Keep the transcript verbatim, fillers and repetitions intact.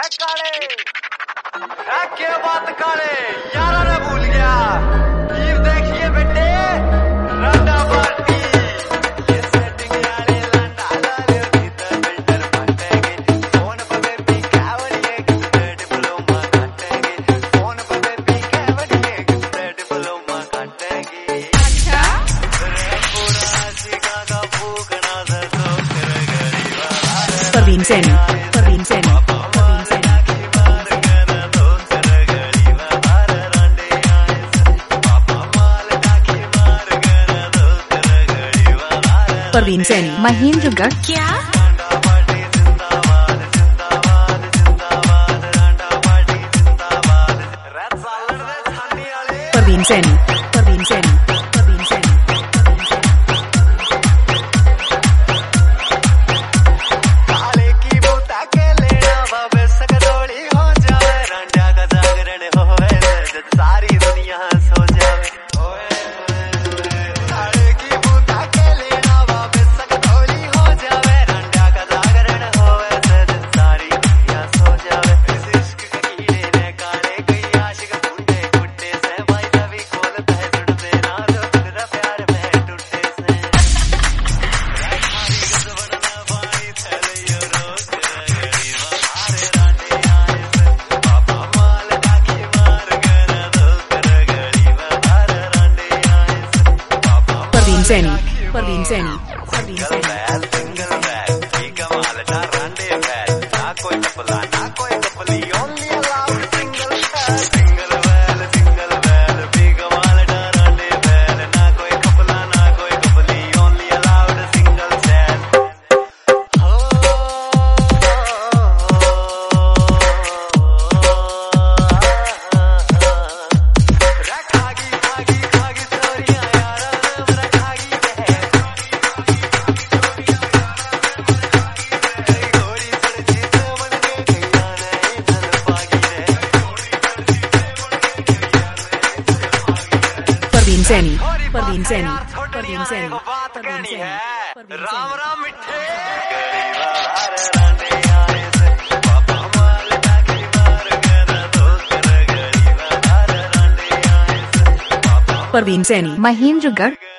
काले क्या बात काले यारा ने भूल गया लीव देखिए बेटे रांडा पार्टी ये सेटिंग यारे लांडा डाले भीतर बिल्डर फटेंगे फोन पे बेबी कावड़िए किससे डिप्लोमा काटेंगे फोन पे बेबी कावड़िए किससे डिप्लोमा काटेंगे अच्छा पूरा सिका का फूकना दर तो कर गरीबा परवीन सैनी परवीन सैनी परवीन सैनी महेंद्रगढ़ क्या परवीन सैनी परवीन सैनी परवीन सैनी काले की बोता के लेना बाबे सकदोड़ी हो जाए रंडा का जागरण होवे जब सारी दुनिया सो जावे काले की बोता के लेना बाबे सकदोड़ी हो जावे रंडा का जागरण होवे जब सारी दुनिया सो जावे इस इश्क के कीड़े ने काले कई आशिक टूटे टूटे से भाई सभी खोलता है जुड़ते ना जो तेरा प्यार में टूटे से परवीन सैनी परवीन सैनी परवीन सैनी सिंगल बैल ठीक कमाल ना रांडे बैल ना कोई कपला ना कोई कपली ओनली अलाउड सिंगल बैल सिंगल बैल सिंगल बैल भी कमाल ना रांडे बैल ना कोई कपला ना कोई कपली ओनली अलाउड सिंगल बैल हो रखागी खागी खागी तोरिया यार रखागी परवीन सैनी परवीन सैनी परवीन सैनी बात परवीन करनी सैनी है परवीन राम सैनी राम मिठे रांडे आए से पापा माल डाकी मार गया तो कर गरीबा रांडे आए से पापा परवीन सैनी महेंद्रगढ़